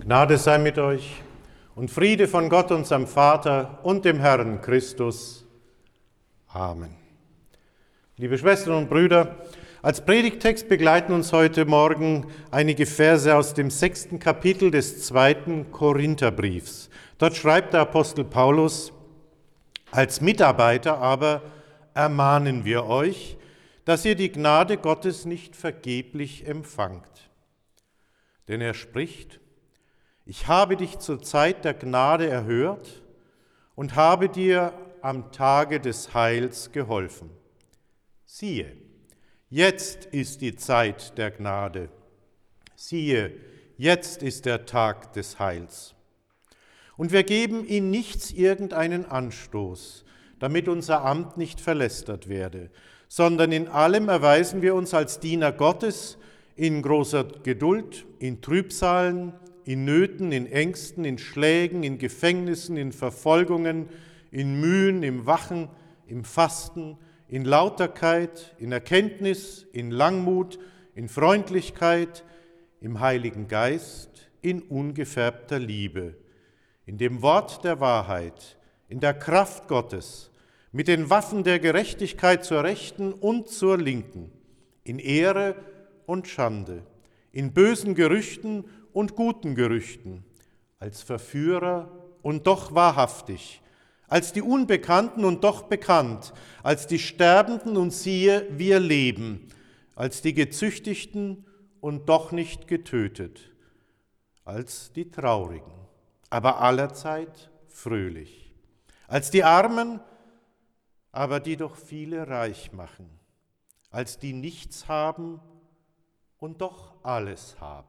Gnade sei mit euch und Friede von Gott, unserem Vater und dem Herrn Christus. Amen. Liebe Schwestern und Brüder, als Predigttext begleiten uns heute Morgen einige Verse aus dem 6. Kapitel des 2. Korintherbriefs. Dort schreibt der Apostel Paulus: Als Mitarbeiter aber ermahnen wir euch, dass ihr die Gnade Gottes nicht vergeblich empfangt. Denn er spricht: Ich habe dich zur Zeit der Gnade erhört und habe dir am Tage des Heils geholfen. Siehe, jetzt ist die Zeit der Gnade. Siehe, jetzt ist der Tag des Heils. Und wir geben in nichts irgendeinen Anstoß, damit unser Amt nicht verlästert werde, sondern in allem erweisen wir uns als Diener Gottes in großer Geduld, in Trübsalen, in Nöten, in Ängsten, in Schlägen, in Gefängnissen, in Verfolgungen, in Mühen, im Wachen, im Fasten, in Lauterkeit, in Erkenntnis, in Langmut, in Freundlichkeit, im Heiligen Geist, in ungefärbter Liebe, in dem Wort der Wahrheit, in der Kraft Gottes, mit den Waffen der Gerechtigkeit zur Rechten und zur Linken, in Ehre und Schande, in bösen Gerüchten und guten Gerüchten, als Verführer und doch wahrhaftig, als die Unbekannten und doch bekannt, als die Sterbenden und siehe, wir leben, als die Gezüchtigten und doch nicht getötet, als die Traurigen, aber allerzeit fröhlich, als die Armen, aber die doch viele reich machen, als die nichts haben und doch alles haben.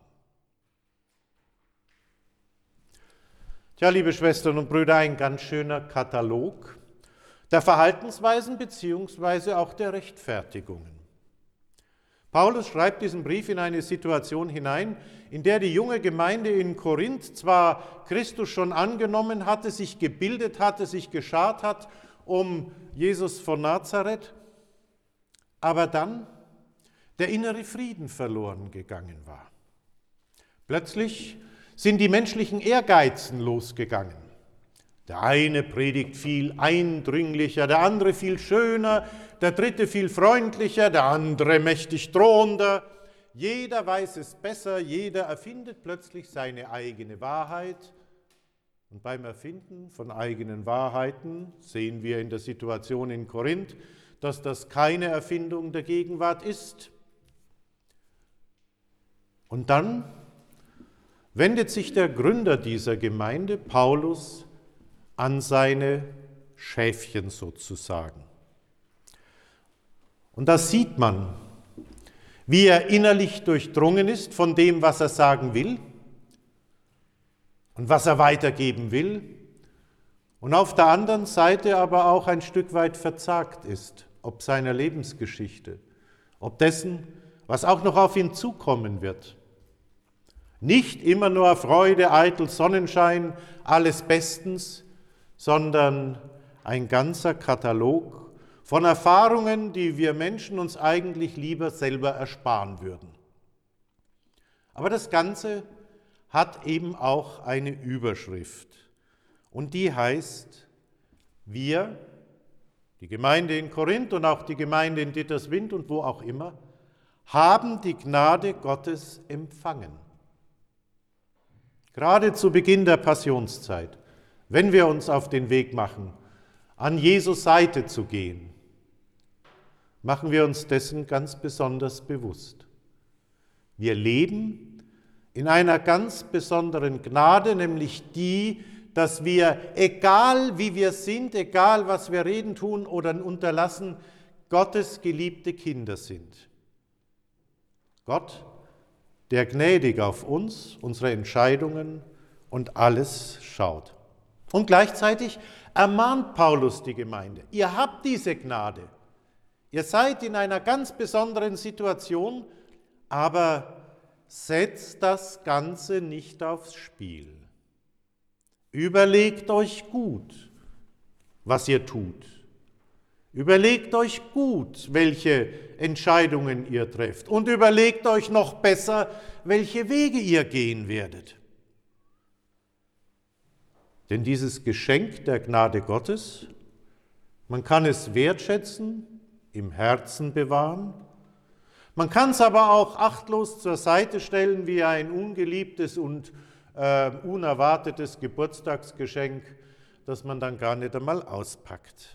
Ja, liebe Schwestern und Brüder, ein ganz schöner Katalog der Verhaltensweisen bzw. auch der Rechtfertigungen. Paulus schreibt diesen Brief in eine Situation hinein, in der die junge Gemeinde in Korinth zwar Christus schon angenommen hatte, sich gebildet hatte, sich geschart hat um Jesus von Nazareth, aber dann der innere Frieden verloren gegangen war. Plötzlich sind die menschlichen Ehrgeizen losgegangen. Der eine predigt viel eindringlicher, der andere viel schöner, der dritte viel freundlicher, der andere mächtig drohender. Jeder weiß es besser, jeder erfindet plötzlich seine eigene Wahrheit. Und beim Erfinden von eigenen Wahrheiten sehen wir in der Situation in Korinth, dass das keine Erfindung der Gegenwart ist. Und dann wendet sich der Gründer dieser Gemeinde, Paulus, an seine Schäfchen sozusagen. Und da sieht man, wie er innerlich durchdrungen ist von dem, was er sagen will und was er weitergeben will, und auf der anderen Seite aber auch ein Stück weit verzagt ist, ob seiner Lebensgeschichte, ob dessen, was auch noch auf ihn zukommen wird. Nicht immer nur Freude, eitel Sonnenschein, alles bestens, sondern ein ganzer Katalog von Erfahrungen, die wir Menschen uns eigentlich lieber selber ersparen würden. Aber das Ganze hat eben auch eine Überschrift und die heißt: Wir, die Gemeinde in Korinth und auch die Gemeinde in Ditterswind und wo auch immer, haben die Gnade Gottes empfangen. Gerade zu Beginn der Passionszeit, wenn wir uns auf den Weg machen, an Jesus Seite zu gehen, machen wir uns dessen ganz besonders bewusst. Wir leben in einer ganz besonderen Gnade, nämlich die, dass wir, egal wie wir sind, egal was wir reden, tun oder unterlassen, Gottes geliebte Kinder sind. Gott, der gnädig auf uns, unsere Entscheidungen und alles schaut. Und gleichzeitig ermahnt Paulus die Gemeinde: Ihr habt diese Gnade. Ihr seid in einer ganz besonderen Situation, aber setzt das Ganze nicht aufs Spiel. Überlegt euch gut, was ihr tut. Überlegt euch gut, welche Entscheidungen ihr trefft, und überlegt euch noch besser, welche Wege ihr gehen werdet. Denn dieses Geschenk der Gnade Gottes, man kann es wertschätzen, im Herzen bewahren, man kann es aber auch achtlos zur Seite stellen wie ein ungeliebtes und unerwartetes Geburtstagsgeschenk, das man dann gar nicht einmal auspackt.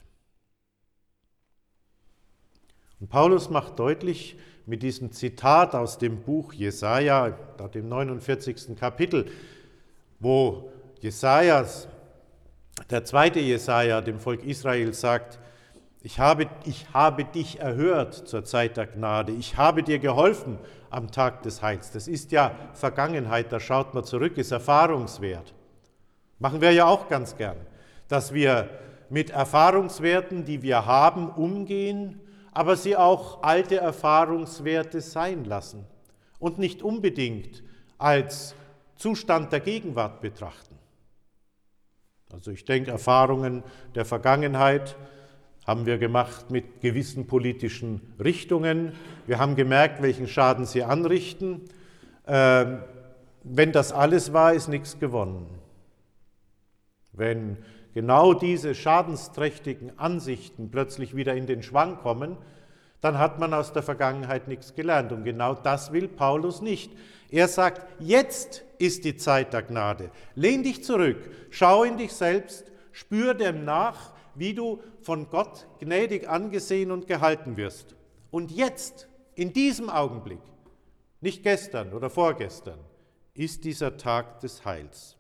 Und Paulus macht deutlich mit diesem Zitat aus dem Buch Jesaja, dem 49. Kapitel, wo Jesaja, der zweite Jesaja, dem Volk Israel sagt: Ich habe dich erhört zur Zeit der Gnade, ich habe dir geholfen am Tag des Heils. Das ist ja Vergangenheit, da schaut man zurück, ist Erfahrungswert. Machen wir ja auch ganz gern, dass wir mit Erfahrungswerten, die wir haben, umgehen, aber sie auch alte Erfahrungswerte sein lassen und nicht unbedingt als Zustand der Gegenwart betrachten. Also ich denke, Erfahrungen der Vergangenheit haben wir gemacht mit gewissen politischen Richtungen. Wir haben gemerkt, welchen Schaden sie anrichten. Wenn das alles war, ist nichts gewonnen. Wenn genau diese schadensträchtigen Ansichten plötzlich wieder in den Schwang kommen, dann hat man aus der Vergangenheit nichts gelernt. Und genau das will Paulus nicht. Er sagt, jetzt ist die Zeit der Gnade. Lehn dich zurück, schau in dich selbst, spür dem nach, wie du von Gott gnädig angesehen und gehalten wirst. Und jetzt, in diesem Augenblick, nicht gestern oder vorgestern, ist dieser Tag des Heils.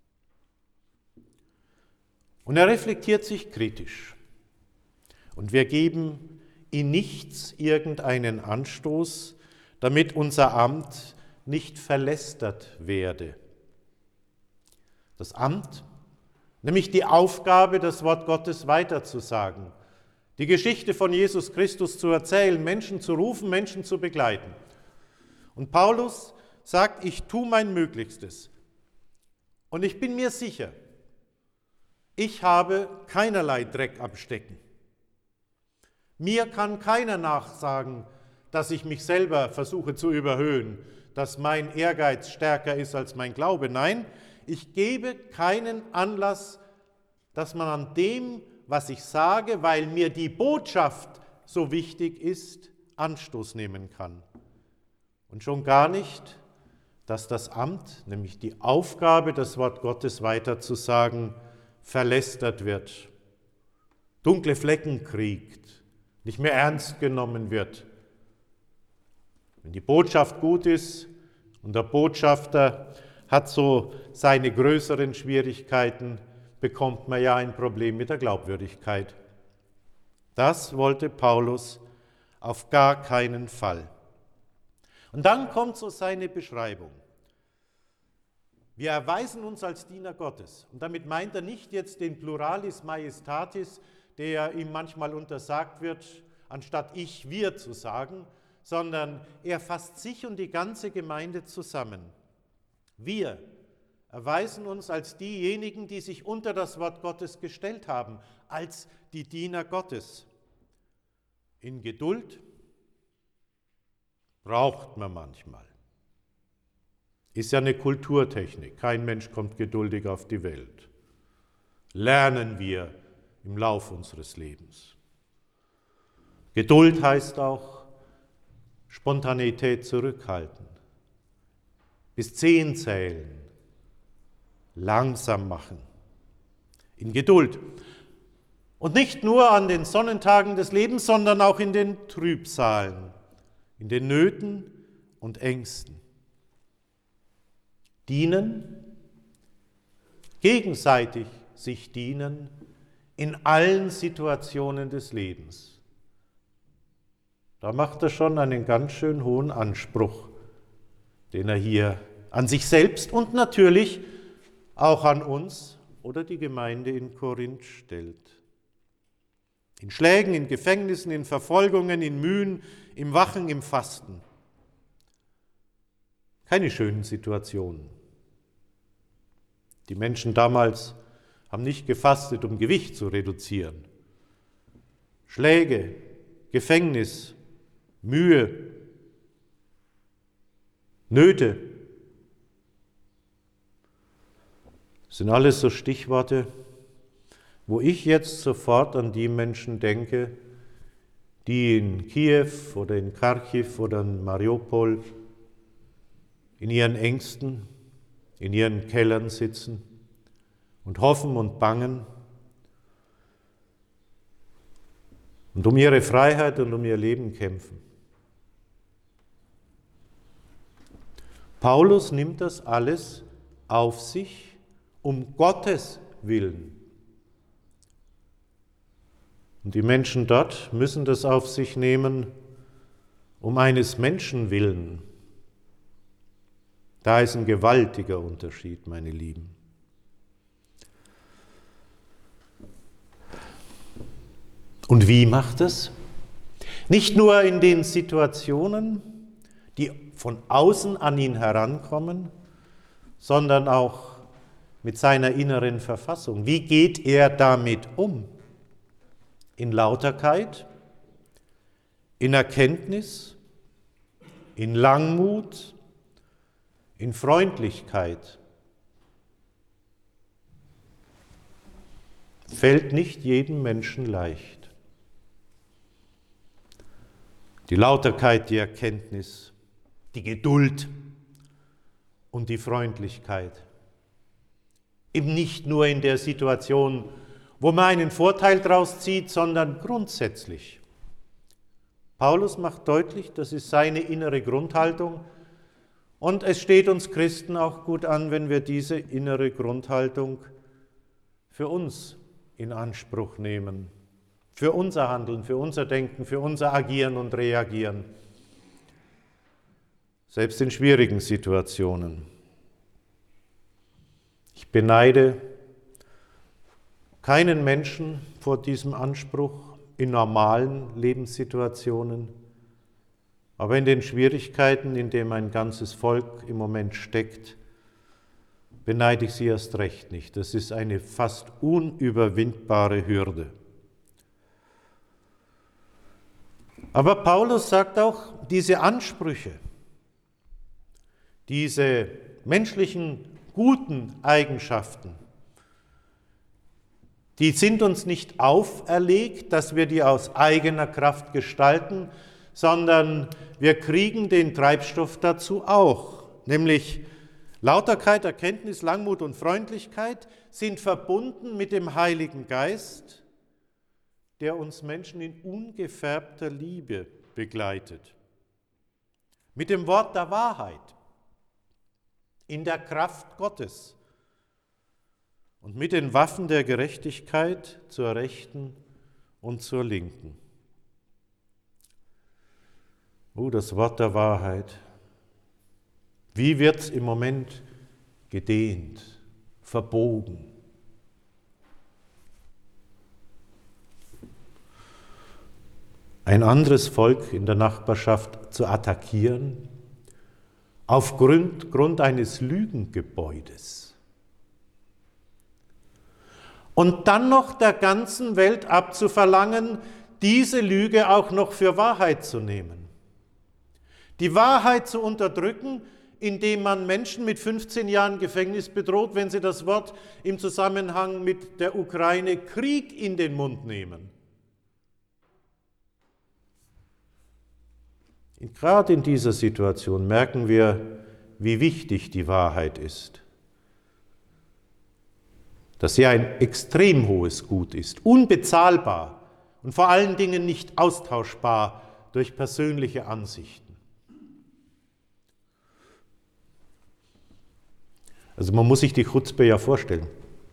Und er reflektiert sich kritisch. Und wir geben in nichts irgendeinen Anstoß, damit unser Amt nicht verlästert werde. Das Amt, nämlich die Aufgabe, das Wort Gottes weiterzusagen, die Geschichte von Jesus Christus zu erzählen, Menschen zu rufen, Menschen zu begleiten. Und Paulus sagt, ich tue mein Möglichstes. Und ich bin mir sicher, ich habe keinerlei Dreck am Stecken. Mir kann keiner nachsagen, dass ich mich selber versuche zu überhöhen, dass mein Ehrgeiz stärker ist als mein Glaube. Nein, ich gebe keinen Anlass, dass man an dem, was ich sage, weil mir die Botschaft so wichtig ist, Anstoß nehmen kann. Und schon gar nicht, dass das Amt, nämlich die Aufgabe, das Wort Gottes weiterzusagen, verlästert wird, dunkle Flecken kriegt, nicht mehr ernst genommen wird. Wenn die Botschaft gut ist und der Botschafter hat so seine größeren Schwierigkeiten, bekommt man ja ein Problem mit der Glaubwürdigkeit. Das wollte Paulus auf gar keinen Fall. Und dann kommt so seine Beschreibung. Wir erweisen uns als Diener Gottes. Und damit meint er nicht jetzt den Pluralis Majestatis, der ihm manchmal untersagt wird, anstatt ich, wir zu sagen, sondern er fasst sich und die ganze Gemeinde zusammen. Wir erweisen uns als diejenigen, die sich unter das Wort Gottes gestellt haben, als die Diener Gottes. In Geduld braucht man manchmal. Ist ja eine Kulturtechnik. Kein Mensch kommt geduldig auf die Welt. Lernen wir im Lauf unseres Lebens. Geduld heißt auch Spontaneität zurückhalten, bis 10 zählen, langsam machen, in Geduld. Und nicht nur an den Sonnentagen des Lebens, sondern auch in den Trübsalen, in den Nöten und Ängsten. Dienen, gegenseitig sich dienen in allen Situationen des Lebens. Da macht er schon einen ganz schön hohen Anspruch, den er hier an sich selbst und natürlich auch an uns oder die Gemeinde in Korinth stellt. In Schlägen, in Gefängnissen, in Verfolgungen, in Mühen, im Wachen, im Fasten. Keine schönen Situationen. Die Menschen damals haben nicht gefastet, um Gewicht zu reduzieren. Schläge, Gefängnis, Mühe, Nöte. Das sind alles so Stichworte, wo ich jetzt sofort an die Menschen denke, die in Kiew oder in Kharkiv oder in Mariupol in ihren Ängsten, in ihren Kellern sitzen und hoffen und bangen und um ihre Freiheit und um ihr Leben kämpfen. Paulus nimmt das alles auf sich, um Gottes Willen. Und die Menschen dort müssen das auf sich nehmen, um eines Menschen willen. Da ist ein gewaltiger Unterschied, meine Lieben. Und wie macht es? Nicht nur in den Situationen, die von außen an ihn herankommen, sondern auch mit seiner inneren Verfassung. Wie geht er damit um? In Lauterkeit, in Erkenntnis, in Langmut, in Freundlichkeit. Fällt nicht jedem Menschen leicht. Die Lauterkeit, die Erkenntnis, die Geduld und die Freundlichkeit. Eben nicht nur in der Situation, wo man einen Vorteil daraus zieht, sondern grundsätzlich. Paulus macht deutlich, das ist seine innere Grundhaltung und es steht uns Christen auch gut an, wenn wir diese innere Grundhaltung für uns in Anspruch nehmen, für unser Handeln, für unser Denken, für unser Agieren und Reagieren, selbst in schwierigen Situationen. Ich beneide keinen Menschen vor diesem Anspruch in normalen Lebenssituationen, aber in den Schwierigkeiten, in denen ein ganzes Volk im Moment steckt, beneide ich sie erst recht nicht. Das ist eine fast unüberwindbare Hürde. Aber Paulus sagt auch, diese Ansprüche, diese menschlichen guten Eigenschaften, die sind uns nicht auferlegt, dass wir die aus eigener Kraft gestalten, sondern wir kriegen den Treibstoff dazu auch, nämlich Lauterkeit, Erkenntnis, Langmut und Freundlichkeit sind verbunden mit dem Heiligen Geist, der uns Menschen in ungefärbter Liebe begleitet. Mit dem Wort der Wahrheit, in der Kraft Gottes und mit den Waffen der Gerechtigkeit zur Rechten und zur Linken. Das Wort der Wahrheit. Wie wird es im Moment gedehnt, verbogen? Ein anderes Volk in der Nachbarschaft zu attackieren, aufgrund eines Lügengebäudes. Und dann noch der ganzen Welt abzuverlangen, diese Lüge auch noch für Wahrheit zu nehmen. Die Wahrheit zu unterdrücken, indem man Menschen mit 15 Jahren Gefängnis bedroht, wenn sie das Wort im Zusammenhang mit der Ukraine Krieg in den Mund nehmen. Und gerade in dieser Situation merken wir, wie wichtig die Wahrheit ist. Dass sie ein extrem hohes Gut ist, unbezahlbar und vor allen Dingen nicht austauschbar durch persönliche Ansichten. Also man muss sich die Chutzpe ja vorstellen.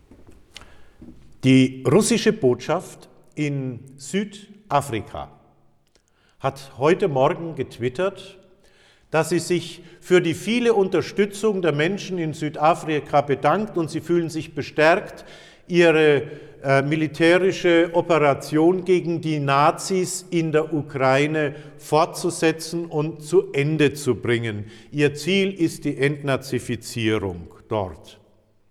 Die russische Botschaft in Südafrika hat heute Morgen getwittert, dass sie sich für die viele Unterstützung der Menschen in Südafrika bedankt und sie fühlen sich bestärkt, ihre militärische Operation gegen die Nazis in der Ukraine fortzusetzen und zu Ende zu bringen. Ihr Ziel ist die Entnazifizierung dort.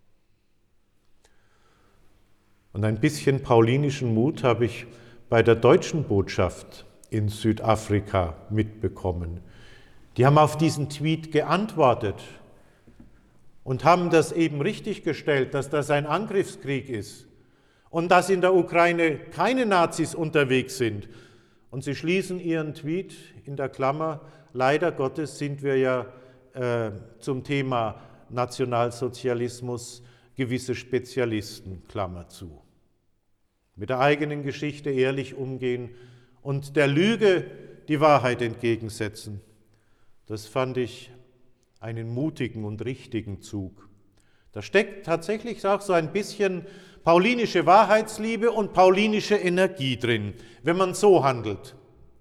Und ein bisschen paulinischen Mut habe ich bei der deutschen Botschaft in Südafrika mitbekommen. Die haben auf diesen Tweet geantwortet und haben das eben richtig gestellt, dass das ein Angriffskrieg ist und dass in der Ukraine keine Nazis unterwegs sind. Und sie schließen ihren Tweet in der Klammer, leider Gottes sind wir ja zum Thema Nationalsozialismus gewisse Spezialisten, Klammer zu. Mit der eigenen Geschichte ehrlich umgehen und der Lüge die Wahrheit entgegensetzen. Das fand ich einen mutigen und richtigen Zug. Da steckt tatsächlich auch so ein bisschen paulinische Wahrheitsliebe und paulinische Energie drin, wenn man so handelt.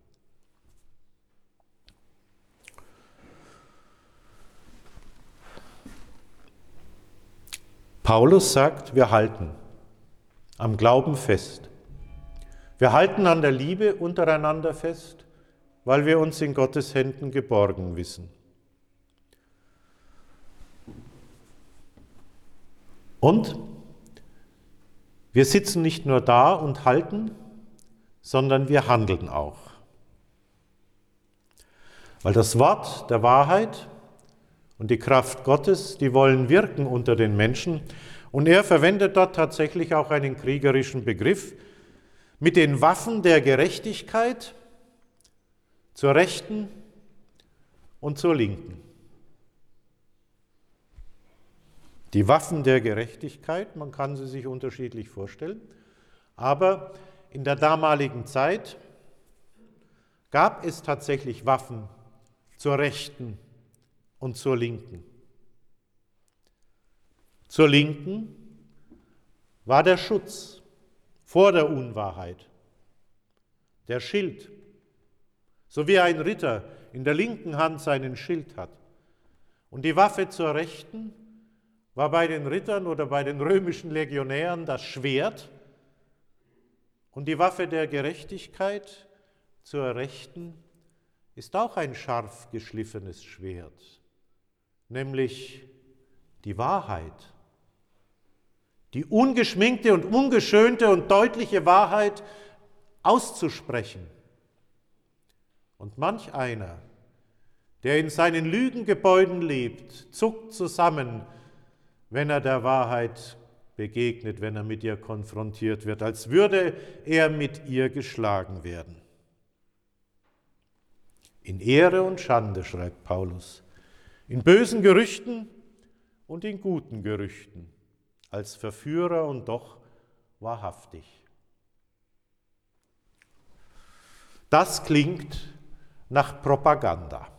Paulus sagt, wir halten am Glauben fest. Wir halten an der Liebe untereinander fest, weil wir uns in Gottes Händen geborgen wissen. Und wir sitzen nicht nur da und halten, sondern wir handeln auch. Weil das Wort der Wahrheit und die Kraft Gottes, die wollen wirken unter den Menschen. Und er verwendet dort tatsächlich auch einen kriegerischen Begriff mit den Waffen der Gerechtigkeit zur Rechten und zur Linken. Die Waffen der Gerechtigkeit, man kann sie sich unterschiedlich vorstellen, aber in der damaligen Zeit gab es tatsächlich Waffen zur Rechten und zur Linken. Zur Linken war der Schutz vor der Unwahrheit, der Schild, so wie ein Ritter in der linken Hand seinen Schild hat. Und die Waffe zur Rechten war bei den Rittern oder bei den römischen Legionären das Schwert und die Waffe der Gerechtigkeit zur Rechten ist auch ein scharf geschliffenes Schwert, nämlich die Wahrheit. Die ungeschminkte und ungeschönte und deutliche Wahrheit auszusprechen. Und manch einer, der in seinen Lügengebäuden lebt, zuckt zusammen, wenn er der Wahrheit begegnet, wenn er mit ihr konfrontiert wird, als würde er mit ihr geschlagen werden. In Ehre und Schande, schreibt Paulus, in bösen Gerüchten und in guten Gerüchten, als Verführer und doch wahrhaftig. Das klingt nach Propaganda.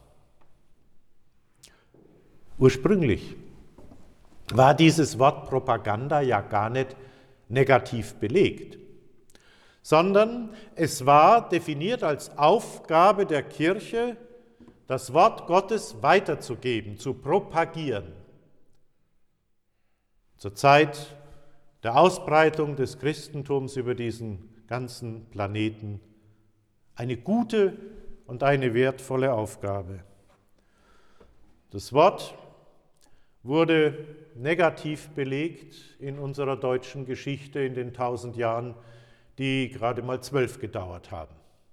Ursprünglich war dieses Wort Propaganda ja gar nicht negativ belegt, sondern es war definiert als Aufgabe der Kirche, das Wort Gottes weiterzugeben, zu propagieren. Zur Zeit der Ausbreitung des Christentums über diesen ganzen Planeten eine gute und eine wertvolle Aufgabe. Das Wort wurde negativ belegt in unserer deutschen Geschichte in den 1000 Jahren, die gerade mal 12 gedauert haben.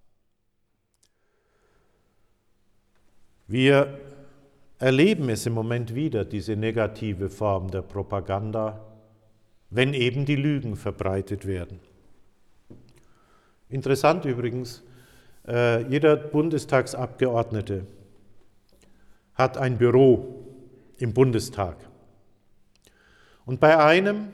Wir erleben es im Moment wieder, diese negative Form der Propaganda, wenn eben die Lügen verbreitet werden. Interessant übrigens, jeder Bundestagsabgeordnete hat ein Büro im Bundestag. Und bei einem,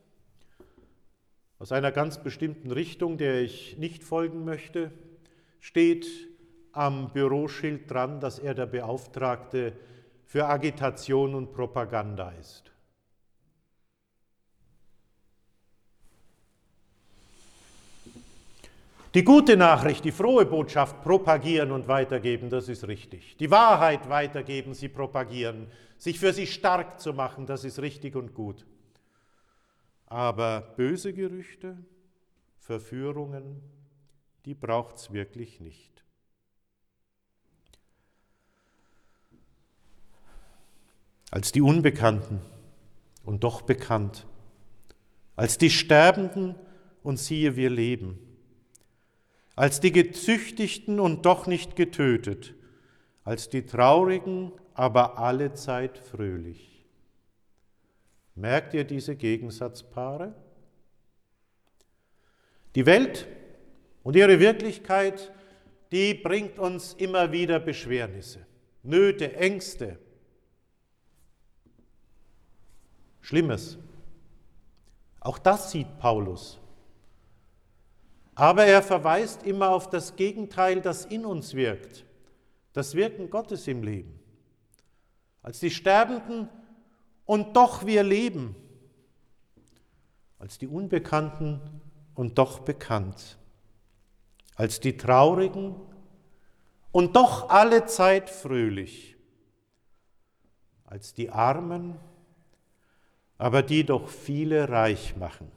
aus einer ganz bestimmten Richtung, der ich nicht folgen möchte, steht am Büroschild dran, dass er der Beauftragte für Agitation und Propaganda ist. Die gute Nachricht, die frohe Botschaft propagieren und weitergeben, das ist richtig. Die Wahrheit weitergeben, sie propagieren, sich für sie stark zu machen, das ist richtig und gut. Aber böse Gerüchte, Verführungen, die braucht es wirklich nicht. Als die Unbekannten und doch bekannt, als die Sterbenden und siehe, wir leben, als die Gezüchtigten und doch nicht getötet, als die Traurigen, aber allezeit fröhlich, Merkt ihr diese Gegensatzpaare? Die Welt und ihre Wirklichkeit, die bringt uns immer wieder Beschwernisse, Nöte, Ängste, Schlimmes. Auch das sieht Paulus. Aber er verweist immer auf das Gegenteil, das in uns wirkt, das Wirken Gottes im Leben. Als die Sterbenden und doch wir leben, als die Unbekannten und doch bekannt, als die Traurigen und doch allezeit fröhlich, als die Armen, aber die doch viele reich machen,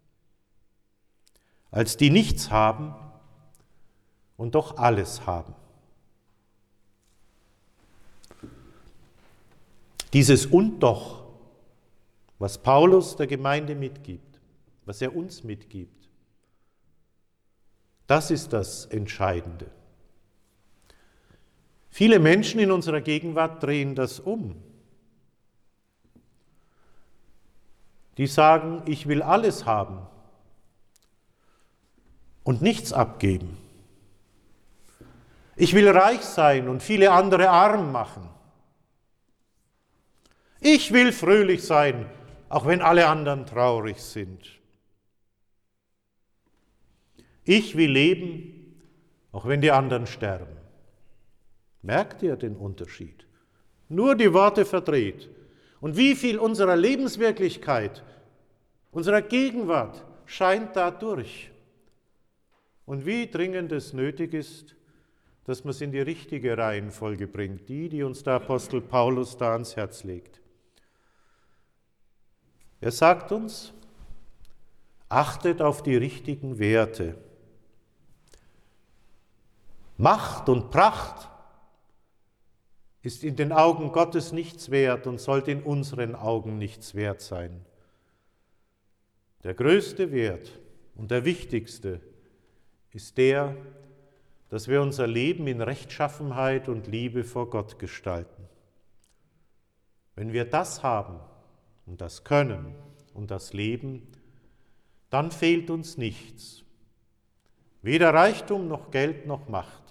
als die nichts haben und doch alles haben. Dieses und doch, was Paulus der Gemeinde mitgibt, was er uns mitgibt, das ist das Entscheidende. Viele Menschen in unserer Gegenwart drehen das um. Die sagen, ich will alles haben und nichts abgeben. Ich will reich sein und viele andere arm machen. Ich will fröhlich sein, auch wenn alle anderen traurig sind. Ich will leben, auch wenn die anderen sterben. Merkt ihr den Unterschied? Nur die Worte verdreht. Und wie viel unserer Lebenswirklichkeit, unserer Gegenwart scheint da durch. Und wie dringend es nötig ist, dass man es in die richtige Reihenfolge bringt, die uns der Apostel Paulus da ans Herz legt. Er sagt uns, achtet auf die richtigen Werte. Macht und Pracht ist in den Augen Gottes nichts wert und sollte in unseren Augen nichts wert sein. Der größte Wert und der wichtigste ist der, dass wir unser Leben in Rechtschaffenheit und Liebe vor Gott gestalten. Wenn wir das haben und das können und das leben, dann fehlt uns nichts. Weder Reichtum noch Geld noch Macht.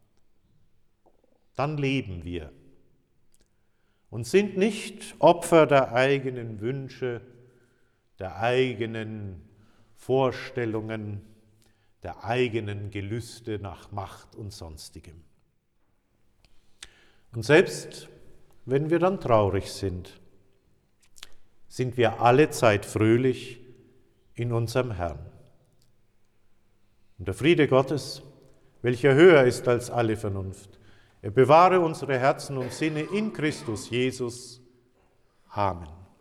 Dann leben wir und sind nicht Opfer der eigenen Wünsche, der eigenen Vorstellungen, der eigenen Gelüste nach Macht und Sonstigem. Und selbst wenn wir dann traurig sind wir allezeit fröhlich in unserem Herrn. Und der Friede Gottes, welcher höher ist als alle Vernunft, er bewahre unsere Herzen und Sinne in Christus Jesus. Amen.